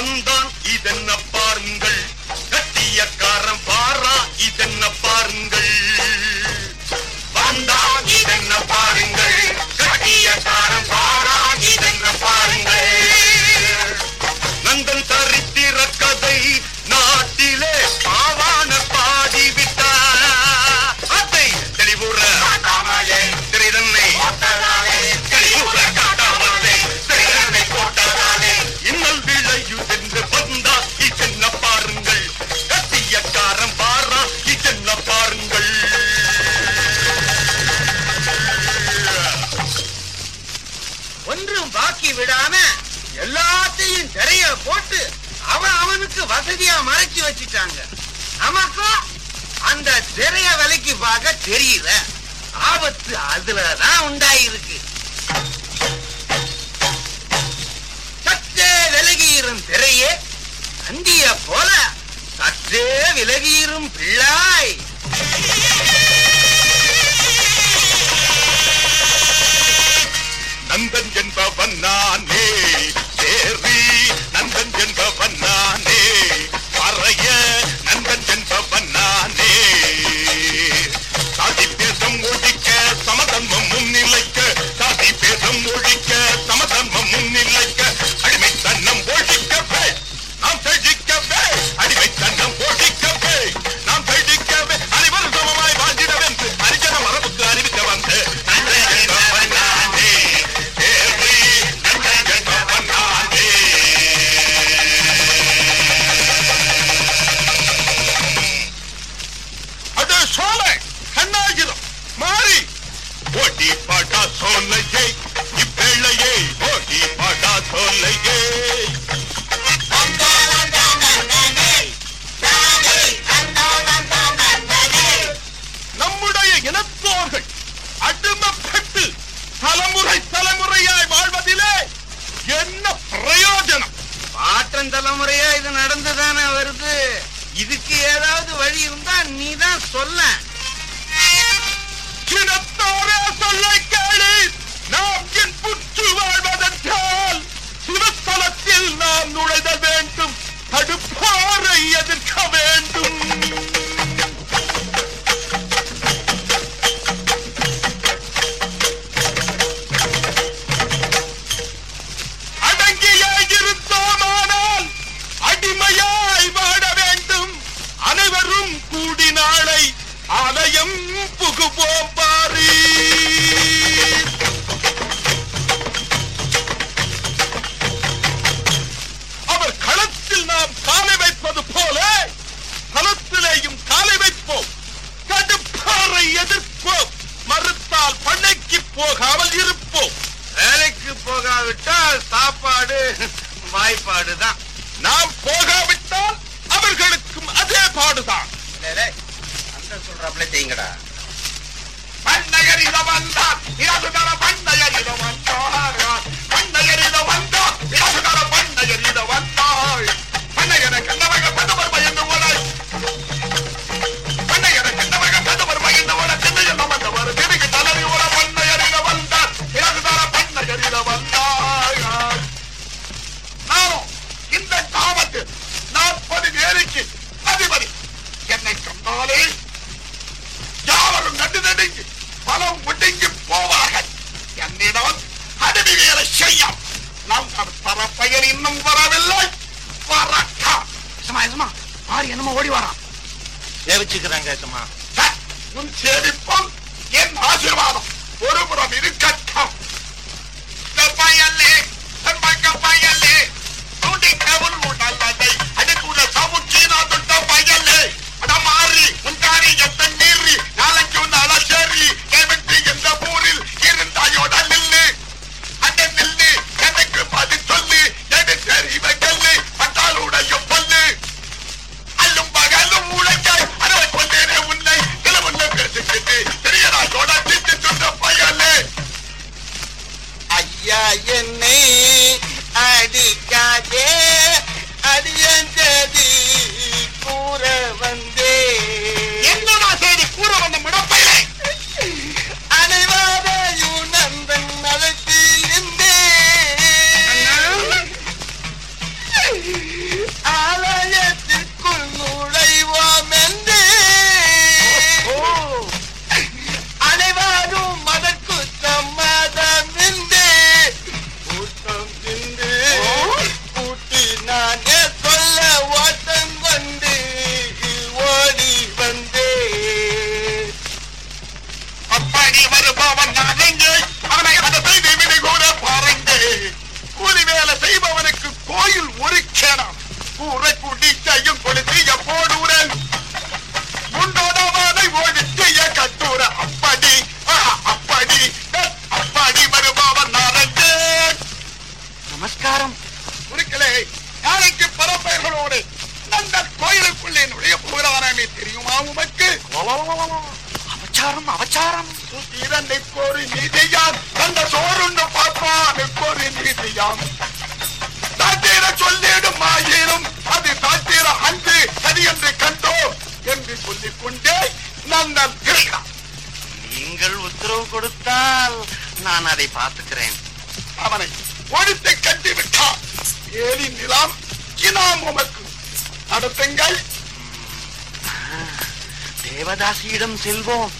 வந்தான் இதென்ன பாருங்கள், கட்டியக்காரன் பாரா இதென்ன பாருங்கள், வந்தான் இதென்ன பாருங்கள், கட்டியக்காரன் பாரா இதென்ன பாருங்கள். நந்தன் சரித்திர கதை நாட்டிலே பாவான பாடிவிட்டார், அதை தெளிவுற திரைதன்னை தெளிவுற காட்டாமலே திரைதன்னை போட்டதாலே இன்னல் விளையுதென்று வந்தா இதென்ன பாருங்கள், கட்டியக்காரன் பாரா இதென்ன பாருங்கள். ஒன்றும் பாக்கி விடாம எல்லாத்தையும் திரைய போட்டு அவனுக்கு வசதியா மறைச்சு வச்சிட்டாங்க. நமக்கும் அந்த திரைய விலைக்கு பார்க்க தெரியல. ஆபத்து அதுலதான் உண்டாயிருக்கு. சற்றே விலகியிரும் திரையே அந்திய போல சற்றே விலகியிரும் பிள்ளாய். நந்தன் என்பவன் நானே சேரி, நந்தன் என்பவன் நானே பறைய, நந்தன் என்பவன் நானே. சாதி பேதம் ஒழிக்க சமதர்மம் முன்னிலைக்க, சாதி பேதம் ஒழிக்க சமதர்மம் முன்னிலைக்க, அடிமைத்தன்னம் ஒழிக்கவே நாம் செழிக்கவே, அடிமைத்தன்னம் ஒழிக்கவே நாம் செழிக்கவே, அனைவரும் சமமாய் வாழ்ந்திடவென்று அரிஜன மரபுக்கு அறிவிக்க வந்து நந்தன் என்பவன் நானே சேரி, நந்தன் என்பவன் நானே. அது சோலை கண்ணாகிரம் மாறி ஓட்டி பாட்டா சோலையே இப்பேளையே, ஓட்டி பாட்டா சோலையே. நம்முடைய இனத்தோர்கள் அடிமைப்பட்டு தலைமுறை தலைமுறையாய் வாழ்வதிலே என்ன பிரயோஜனம்? மாற்றம் தலைமுறையா இது நடந்துதானே வருது. இதுக்கு ஏதாவது வழி இருந்தா நீதான் சொல்ல. இனத்தோரே சொல்லை கேளு, நாம் என் புற்று வாழ்வதென்றால் சிவஸ்தலத்தில் நாம் நுழைத வேண்டும், தடுப்பாரை எதிர்க்க வேண்டும். அடங்கியாய் இருந்தோமானால் அடிமையாய் வாழ வேண்டும். அனைவரும் கூடி நாளை ஆலயம் புகுவோம் பாரி. அவர் களத்தில் நாம் காலை வைப்பது போல களத்திலேயும் காலை வைப்போம், தடுப்பாரை எதிர்ப்போம், மறுத்தால் பண்ணைக்கு போகாமல் இருப்போம். வேலைக்கு போகாவிட்டால் சாப்பாடு வாய்ப்பாடுதான். நாம் போகாவிட்டால் அவர்களுக்கும் அதே பாடுதான். அந்த சொல்றாப்ல செய்யுங்கடா. பண்ணையர் இத வந்தார் இரசுதர பண்ணையர் இத வந்தார், பண்ணையர் இத வந்தார் இரசுதர பண்ணையர் இத வந்தார். பண்ணையரை கண்டவங்க பெற்றவர் பயந்து ஓட, பண்ணையரை கண்டவங்க பெற்றவர் பயந்து ஓட, சென்னையில் வந்தவர் திரும்பி தலைவி ஓட. பண்ணையர் இத வந்தார் இரசுதர பண்ணையர் இத வந்தார். நானும் இந்த காமத்தில் 40 பேருக்கு அதிபதி. என்னை கண்டாலே யாவரும் நடு நடுங்கி பலம் ஒடுங்கி போவார்கள். என்னிடம் அடிமை வேலை செய்யும். நம் தர பெயர் இன்னும் வரவில்லை. வரக்கா மாறி என்னமோ ஓடி வரான். சேவிச்சுக்கிறாங்க. உன் சேவிப்பம் என் ஆசீர்வாதம் ஒருபுறம் இருக்கட்டும். பயலே பயலே துடிக்கவும் உடலை அடுக்குள்ள சமுச்சீனா தொட்ட பயலே அட மாறி உன் காரியத்தை மீறி நாளைக்கு நாள சரி கேட்டு எந்த ஊரில் இருந்தாயோட நில்லு. அந்த நில்லு எனக்கு பதில் சொல்லு. எது தெரிவ கல்லு பட்டாளுடைய பொல்லு அல்லும் பகலும் உழைக்காய் அதை கொண்டேனே உன்னை கிளவுள்ள பேசுகிட்டு தெரியறாயோட திட்டு சொன்ன பயலே நமஸ்காரம். குருக்களே, நாளைக்கு பரப்பைகளோடு அந்த கோயிலுக்குள்ளே நுழைய போகிறானே தெரியுமா உமக்கு? அவச்சாரம் அவச்சாரம். நெக்கோரு நீதியான் அந்த சோறுண்டு பார்ப்பா நெக்கோரு நீதியான் தாத்தீர சொல்லிடும் ஆயிரும் அது தாத்தீர அன்று சரி என்று கண்டோ என்று சொல்லிக் கொண்டே நந்தன் இருக்கிறான். நீங்கள் உத்தரவு கொடுத்தால் நான் அதை பார்த்துக்கிறேன். அவனை ஒழித்து கட்டிவிட்டான். ஏழி நிலம் இனாம் உமக்கு நடத்துங்கள். தேவதாசியிடம் செல்வோம்.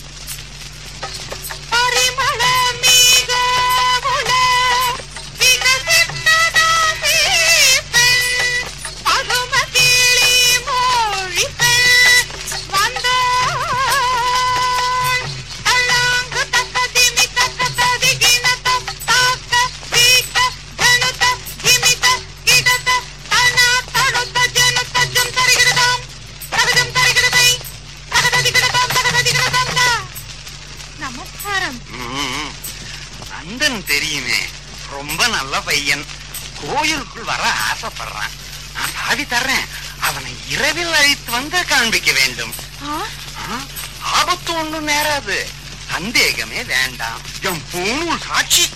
நந்தன் தெரியுமே, ரொம்ப நல்ல பையன். கோயிலுக்குள் வர ஆசைப்படுறான். நான் சாவி தர்றேன். அவனை இரவில் அழைத்து வந்து காண்பிக்க வேண்டும். ஆபத்து ஒன்றும் நேராது. சந்தேகமே வேண்டாம். என் பூணூல் சாட்சி.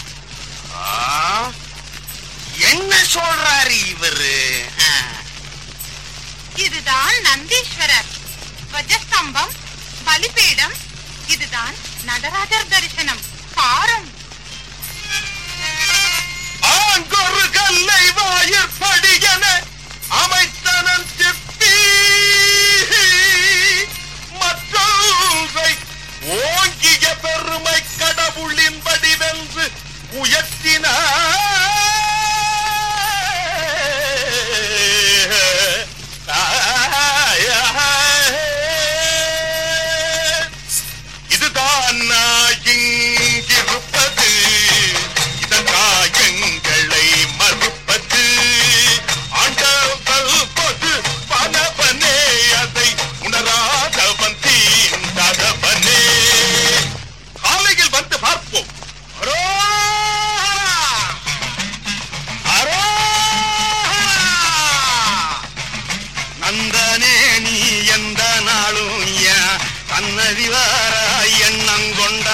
என்ன சொல்றாரு இவரு? இதுதான் நந்தீஸ்வரர் துவஜஸ்தம்பம், பலிபீடம். இதுதான் நடராஜர் தரிசனம். பாரம் ஆங்கொரு கல்லை வாயிற்படியன அமைத்தனன் செப்பி மற்றொன்றை ஓங்கிய பெருமை கடவுளின் வடிவென்று உயர்த்தினார். இதுதான் இங்கிருப்பது, இதற்காக எங்களை மறுப்பது. ஆண்டவள் பொது பணவனே, அதை உணராதவன் தீண்டவனே. காலையில் வந்து பார்ப்போம். நந்தனே, நீ எந்த நாளும் சன்னதிவார எண்ணங்கொண்டா.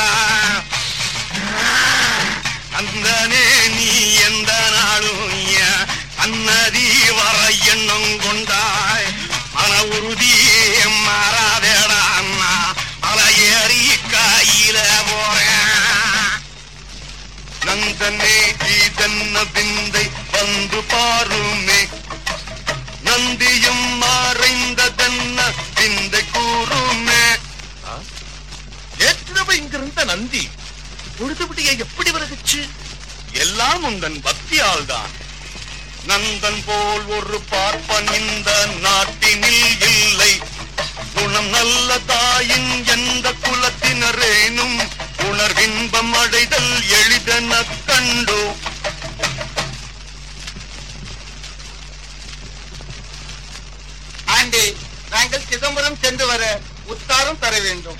நந்தனே, நீ எந்த நாளும் சன்னதி வர எண்ணம் கொண்டாய். மன உறுதி மாறாதேடா, மலை ஏறி கையில போறேன். நந்தனே, இதென்ன விந்தை வந்து பாருமே. நந்தியும் மறைந்ததென்ன விந்தை கூறுமே. ஏற்கனவே இங்கிருந்த நந்தி பொழுதுபடியை எப்படி வருகிச்சு? எல்லாம் உந்தன் பக்தியால் தான். நந்தன் போல் ஒரு பார்ப்பன் இந்த நாட்டினில் இல்லை. குணம் நல்ல தாயின் எந்த குலத்தினரேனும் உணர்வின்பம் அடைதல் எளிதென கண்டோ. ஆண்டே, நாங்கள் சிதம்பரம் சென்று வர உத்தாரம் தர வேண்டும்.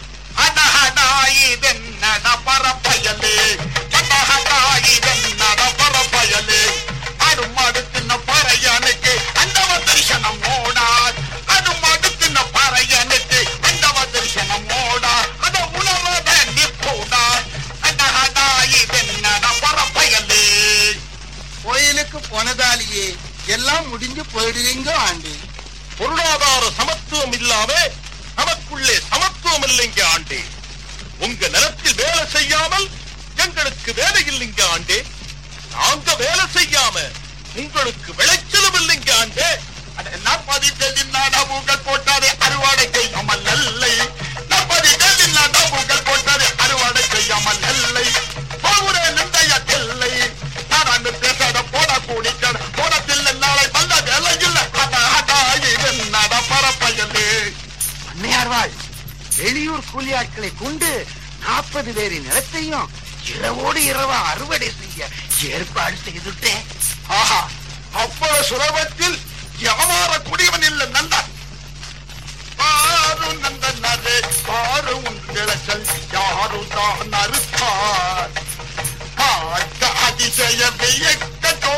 இதென்ன பரப்பயலே, இதென்ன பரப்பயலே. அடுமாடுத்தின பறையனுக்கு அண்டவ தரிசனம் ஓடார். அடுமாடுத்தின பறையனுக்கு அண்டவ தரிசனம் ஓடார். அத உணவத நிற்போடார். இதென்ன பரப்பயலே. கோயிலுக்கு போனதாலேயே எல்லாம் முடிஞ்சு போயிடுவீங்க ஆண்டே. பொருளாதார சமத்துவம் இல்லாம நமக்குள்ளே சமத்துவம் இல்லைங்க ஆண்டே. உங்க நிலத்தில் வேலை செய்யாமல் எங்களுக்கு வேலை இல்லைங்க ஆண்டே. நாங்க வேலை செய்யாம உங்களுக்கு விளைச்சலும் இல்லைங்க ஆண்டே. நற்பதிகளின் நடவுகள் போட்டாதே அறுவடை செய்யாமல் இல்லை. நற்பதிகளின் நடவுகள் போட்டாதே அறுவடை செய்யாமல் இல்லை. போகுறே நிந்தையத்தில்லை. நான் அந்த பேசாத போட கூடிக்கட போடத்தில் நாளை வந்த வேலை இல்லை. நட பரப்பயலே. அன்னையார்வாள் வெளியூர் கூலியாட்களை கொண்டு 40 பேரின் நிலத்தையும் இரவோடு இரவா அறுவடை செய்ய ஏற்பாடு செய்துட்டேன். ஆஹா, அவ்வளவு சுலபத்தில் வியாபார குடிவன் இல்லை நந்தன். பாரு நந்தனரே, பாரு உன் விளைச்சல் யாரு தான் அறுத்தார். அதிசய வியக்க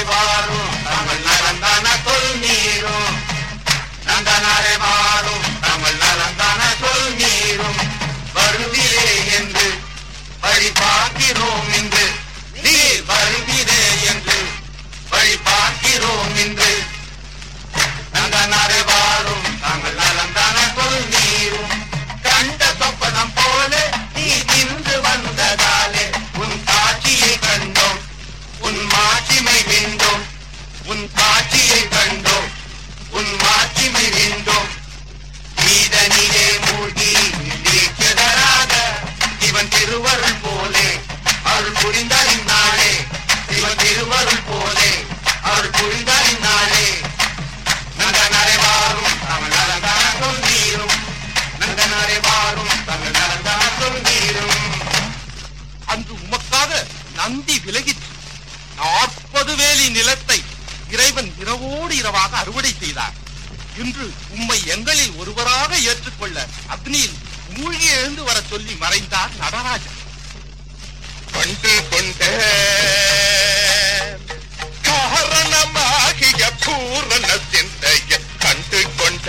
வாரும் தமிழ் நலந்தான சொல் நீரும் நந்தனாரே வாரும் தமிழ் நலந்தான சொல் நீரும் வருந்திலே என்று வழி பார்க்கிறோம் என்று நீர் வருந்திலே என்று வழி பார்க்கிறோம் என்று நந்தனாரே வாரும் தமிழ் நலந்தான சொல் நீரும் கண்ட சொப்பனம் போல நீ இன்று வந்ததாலே உன் காட்சியை கண்டோம் உன் மாட்சிமை வேண்டும் உன் காட்சியை கண்டோம் உன் மாட்சிமை வேண்டும் நீதனிலே மூழ்கி நீச்சதராக இவன் திருவருள் போலே அருள் புரிந்தாரின் நாளே இவன் திருவருள் போலே அருள் புரிந்தாரின் நாளே நந்தனாரே வாரும் தமிழ் நலந்தான சொல் நீரும் நந்தனாரே வாரும் தமிழ் நலந்தான சொல் நீரும். அன்று உமக்காக நந்தி விலகிற்று 40 வேலி நிலத்தை இறைவன் இரவோடு இரவாக அறுவடை செய்தார். இன்று உம்மை எங்களில் ஒருவராக ஏற்றுக்கொள்ள அக்னியில் மூழ்கி எழுந்து வர சொல்லி மறைந்தார் நடராஜன். கண்டு கொண்ட காரணமாகிய பூரண சிந்தைய கண்டு கொண்ட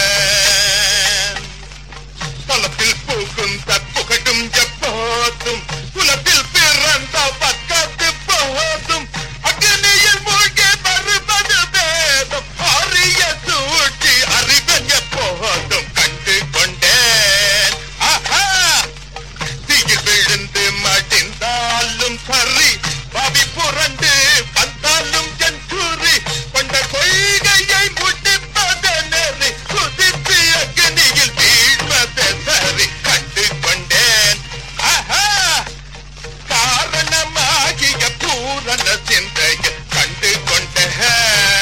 தலத்தில் புகுந்த புகழும் எப்போதும் குலத்தில் பிறந்த பக்கத்து போதும் அக்னியில் மூழ்கி வருவது வேதம் அறிய சூழ்ச்சி அறிவன் எப்போதும் கண்டு கொண்டேன். ஆஹா தீயில் விழுந்து மடிந்தாலும் சரி பாவி புரண்டு வந்தாலும் என் கூறி கொண்ட கொள்கையை முடிப்பது நெறி குதித்து அக்னியில் வீழ்வது சரி கண்டு கொண்டேன். ஆஹா காரணமாகிய பூரண சிந்தையை கண்டு கொண்டேன்.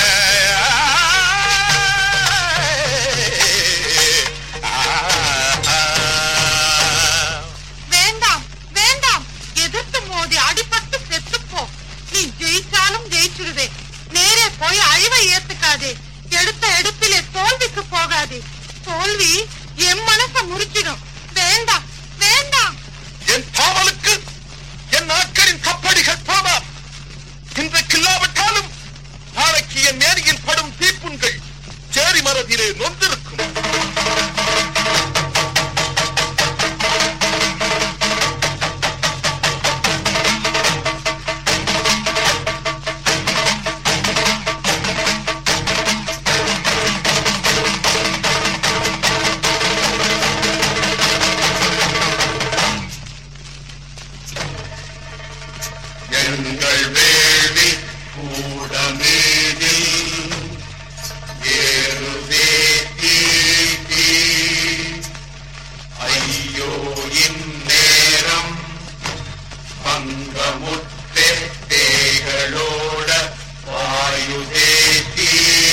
வேண்டாம் வேண்டாம், எதிர்த்து மோதி அடிபட்டு செத்துப்போ. நீ ஜெயிச்சாலும் ஜெயிச்சிருவே. நேரே போய் அழிவை ஏத்துக்காதே. எடுத்த எடுப்பிலே தோல்விக்கு போகாதே. தோல்வி என் மனச முறிச்சிடும். வேண்டாம் வேண்டாம். என் பாவலுக்கு என் நாட்களின் கப்படிகள் போவார். இன்றைக்கு இல்லாவிட்டாலும் நாளைக்கு என் மேனியில் படும் தீப்புண்கள் சேரி மரத்திலே நொந்திருக்கும். எங்கள் வேள்வி கூடமேனில் ஏறுவே தீ. ஐயோ இந்நேரம் பங்கமுற்றே தேகளோட வாயுதே தீ.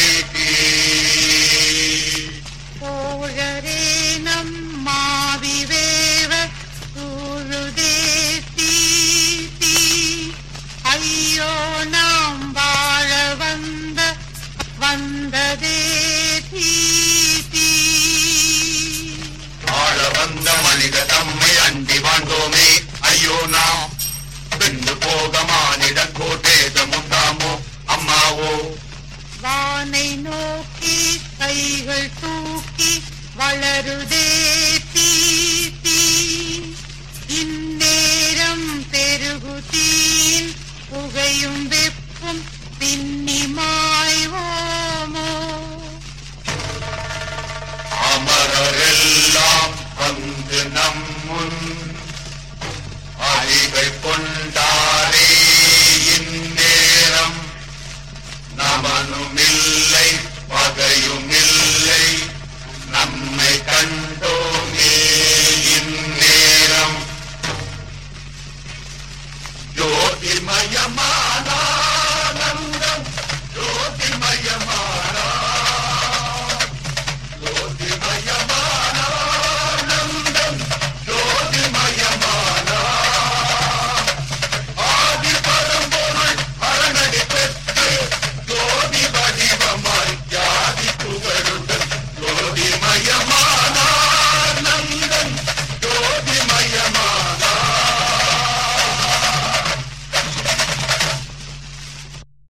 தோழரே நம் மாவிவேவ சூழுதே தீ. ஐயோ நாம் வாழ வந்ததே தீ. ஆள வந்த மனித தம்மை அண்டி வாழ்ந்தோமே. ஐயோ நாம் வென்று போக மானிட கோட்டேதமுண்டாமோ அம்மாவோ. வானை நோக்கி கைகள் தூக்கி வளருதே தீ. இந்நேரம் பெருகுதீன் புகையும் வெப்பும் பின்னிமாய்வோமோ. அமரரெல்லாம் வந்து நம்முன் அடிகள் கொண்டாரே. இந்நேரம் நமனுமில்லை பகையுமில்லை நம்மை கண்டோமே. இந்நேரம் ஜோதிர்மயமா